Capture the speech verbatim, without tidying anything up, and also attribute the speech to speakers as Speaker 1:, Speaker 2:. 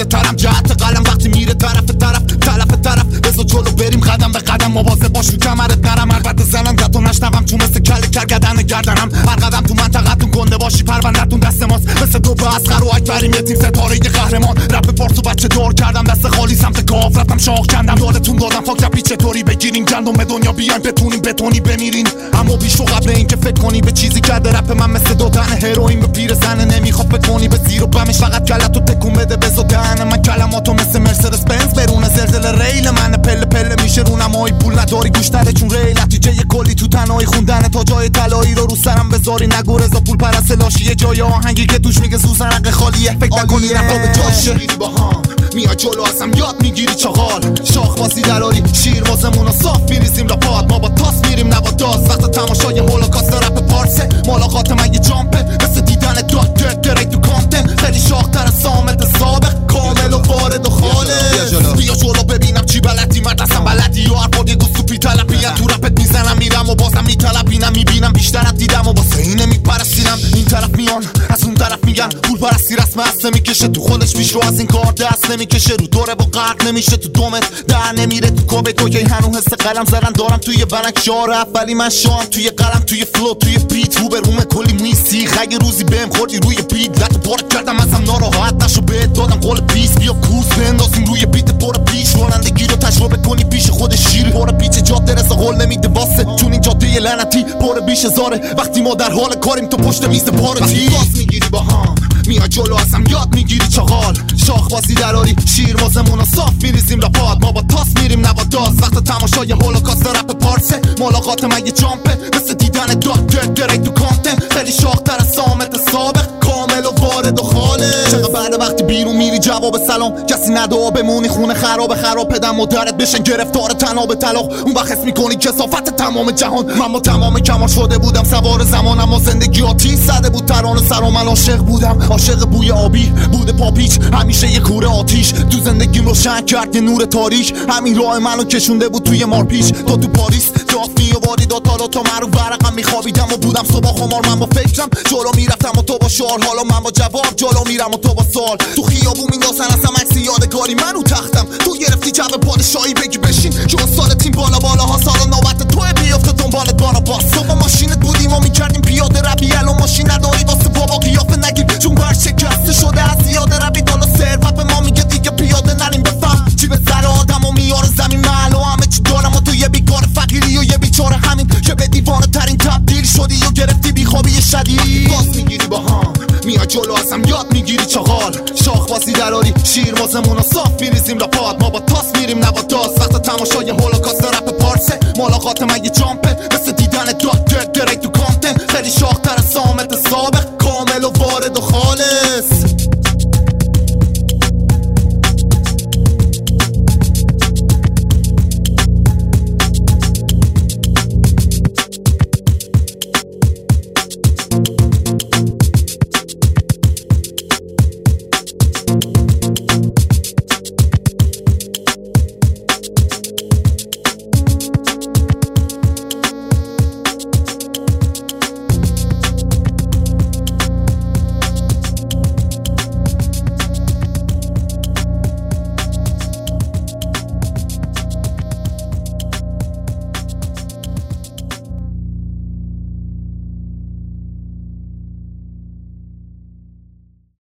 Speaker 1: ساده ترم جهت قلم وقتی میره طرف طرف طرف طرف بزا جلو بریم قدم به قدم مواظب باش رو کمرت نرم البته زنم گتو نشنوم تو مثل کل کرگدن گردنم هر قدم تو منطقتون گنده باشی پروندتون دست ماست مثل دو به اصغر و اکبریم یه تیم ستاره یه قهرمان رپ پارسو بچه دار کردم دست خالی سمت کاف رفتم شاخ کندم یادتون دادم فاک رپی چطوری بگیرین گندم به دنیا بیاین بتونین بتونی بمیرین اما بیش رو قبل این که فکر کنی به چیزی کرده رپ من مثل دادن هروئین به پیر زنه نمیخواد بتونی به زیر و بمش فقط کلتو تکون بده بزا دهن من کلماتو مثل مرسدس بنز برونه زلزله ریل من پله پله میشه رونمایی پول نداری گوش نده چون ریل نتیجه یه کلی تو تنهایی خوندن تا جای طلایی رو رو سرم بذاری نگو رضا پول پرست لاشی یه جای آهنگی که دوش میگه سوزنق خالیه فکر نکنی نفا به جاشه با هم میاد جلو ازم یاد میگیری چغال شاخ بازی دراری شیر واسمونا صاف میریزیم راپات ما با تاس میریم نبا داز وقت تماشای هولوکاست رپ پارسه ملاقات من یه جامپه مثل دیدن داکتر درک تو کانتن خیلی شاختر از سامت سابق کامل و وارد و خالص بیا جلو ببینم چی بلدی مرد اصلا بلدی یا هر یه گوستو پی تلپیم تو رپت میزنم میرم و بازم میتلپینم میبینم بیشترت دیدم و واسه اینه میپرستیرم این طرف میان از اون طرف میگن پول پرستی رسم هست نمیکشه تو خودش پیش رو از این کار دست نمیکشه رو دوره با غرق نمیشه تو دومت در نمیره تو کوبه تو که هنو حس قلم زدن دارم توی بنک شار اولی من شام توی قلم توی فلو توی بیت رو به روم کلی میسی خگه روزی بهم خوردی روی بیت لطو پارک کردم ازم ناراحت نشو بهت دادم قول پیس بیا کوس بندازیم روی بیت پر پیش رانندگی رو تجربه کنی پیش خود شیر پر پیچ جاده رسا قول نمیده واسه چون این جاده لعنتی پر بیش هزاره وقتی ما در حال کاریم تو پشت میز پارتی باز میگیری با هم میاد جلو ازم یاد میگیری چغال شاخ بازی دراری شیر واسمونا صاف میریزیم راپات ما با تاس میریم نبا داز وقت تماشای هولوکاست رپ پارسه ملاقات من یه جامپه مثل دیدن داکتر درک تو کانتن خیلی شاختر از سامت سابق کامل و وارد و خالص چقدر بعد وقتی بیرون میری جواب سلام کسی ندعا بمونی خونه خراب خراب پدم مادرت بشن گرفتار تناب طلاق اون وقت حس میکنی کثافت تمام جهان من با تمام کمال شده بودم سوار زمانم و زندگی آتیش زده بود ترانه سر و من عاشق بودم عاشق بوی آبی بوده پاپیچ همیشه یه کوره آتیش تو زندگیم روشن کرد یه نور تاریک همین راه منو کشونده بود توی مارپیچ تو تو پاریس دافی و وادی دو تالو تو من رو ورقم میخوابیدم و بودم صبح خمار من با فکرم جلو میرفتم و تو با شال حالا من با جواب جلو میرم و تو با سال تو خیابون میندازن اصلا عکس یادگاری من رو تختم تو گرفتی جو پادشاهی بگی بشین چون سال تیم بالا بالا ها سال نوبت تو بیفته دنبالت بارا باس تو با ماشینت بودیم و میکردیم پیاده روی الان ماشین نداری واسه بابا قیافه نگیر چون بر شکسته شده از زیاده روی بالا ثروت به ما میگه دیگه پیاده نریم بفهم چی به سر آدم و میاره زمین محل و همه چی دارم و تو یه بیکار فقیری و یه بیچاره همین که به دیوانه ترین تبدیل شدی و گرفتی بیخوابی شدید باز میگیری با هم میاد جلو ازم یاد میگیری چغال شاخ بازی دراری شیر واسمونا صاف میریزیم راپات ما با تاس میریم نبا داز وقت تماشای هولوکاست رپ پارسه ملاقات من یه جامپه مثل دیدن داکتر درک تو کانتن خیلی شاختر از سامت سابق کامل و وارد و خالص